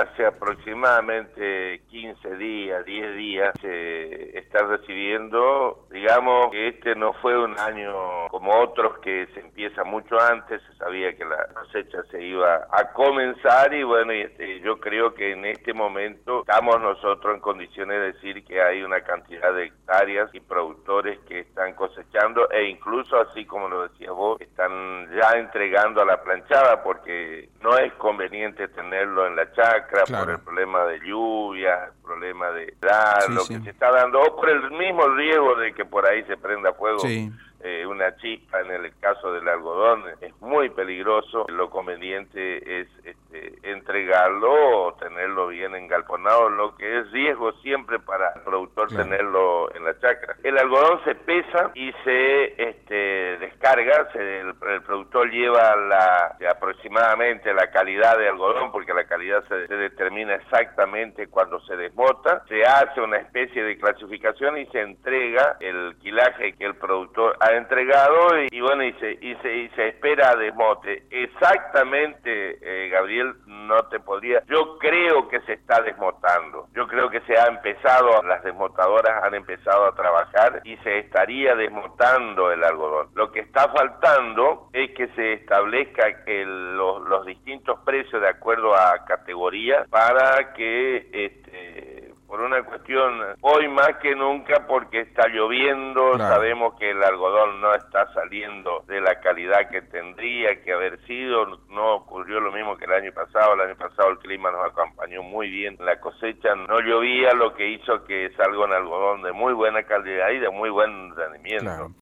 hace aproximadamente 15 días, 10 días, se está recibiendo, digamos que este no fue un año como otros que se empieza mucho antes, se sabía que la cosecha se iba a comenzar y bueno, yo creo que en este momento estamos nosotros en condiciones de decir que hay una cantidad de hectáreas y productores que están cosechando e incluso, así como lo decías vos, están ya entregando a la planchada porque no es conveniente tenerlo en la chacra por el problema de lluvia, el problema de edad, lo que se está dando, o por el mismo riesgo de que por ahí se prenda fuego. Una chispa en el caso del algodón es muy peligroso. Lo conveniente es entregarlo o tenerlo bien engalponado, lo que es riesgo siempre para el productor tenerlo en la chacra. El algodón se pesa y se descarga, el productor lleva aproximadamente la calidad de algodón, porque la calidad se determina exactamente cuando se desmota, se hace una especie de clasificación y se entrega el quilaje que el productor ha entregado y bueno, y se espera desmote. Exactamente, Gabriel, no te podría. Yo creo que se está desmotando. Yo creo que las desmotadoras han empezado a trabajar y se estaría desmotando el algodón. Lo que está faltando es que se establezca los distintos precios de acuerdo a categoría para que por una cuestión, hoy más que nunca porque está lloviendo, sabemos que el algodón no está saliendo de la calidad que tendría que haber sido, no ocurrió lo mismo que el año pasado el clima nos acompañó muy bien, la cosecha no llovía, lo que hizo que salga un algodón de muy buena calidad y de muy buen rendimiento.